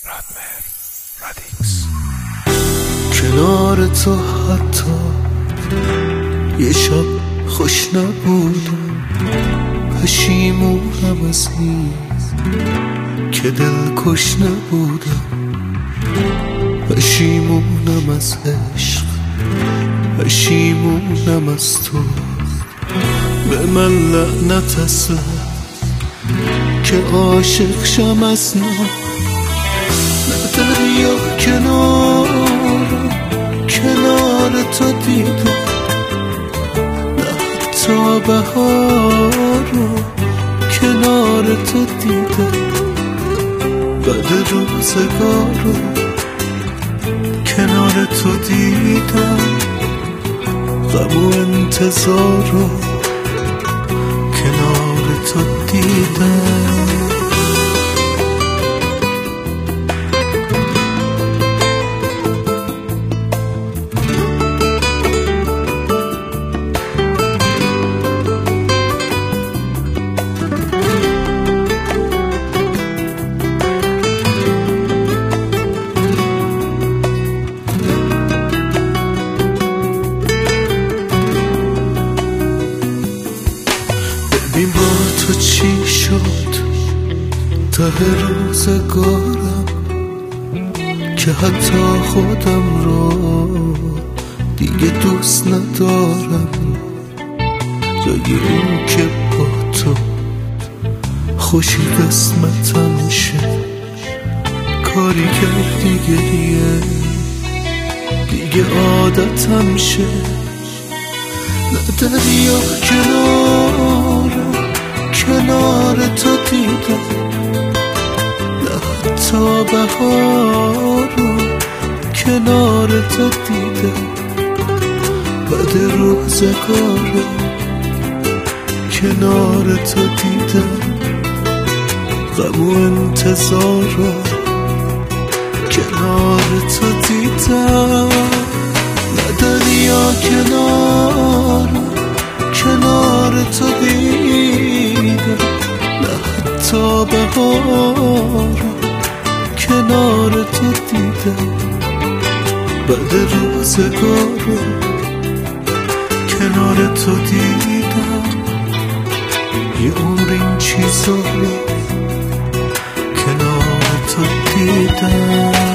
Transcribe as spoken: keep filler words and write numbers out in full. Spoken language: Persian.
رادمر رادیکس. کنار تو حتی یه شب خوش نبودم، پشیمونم از این که دلکش نبودم، پشیمونم از عشق، پشیمونم از تو. به من لعنت اصلا که عاشق شم از نو، نه دریا کنار کنار تو دیدم، نه حتی بهار کنار تو دیدم، بعد روزگار کنار تو دیدم، غم و انتظار کنار تو دیدم. ببین با تو چی شد ته روزگارم که حتی خودم رو دیگه دوست ندارم، جای اون که با تو خوشی قسمتم شه، کاری کردی گریه دیگه عادتم شه. نه دریا کنار کنار تو دیدم، نه حتی بهار کنار تو دیدم، بعد روزگار کنار تو دیدم، غم و انتظار کنار تو دیدم. نه دریا کنار کنار تو دیدم، نه حتی بهار کنار تو دیدم، بعد روزگار کنار تو دیدم، یه عمر این چیزا رو کنار تو دیدم.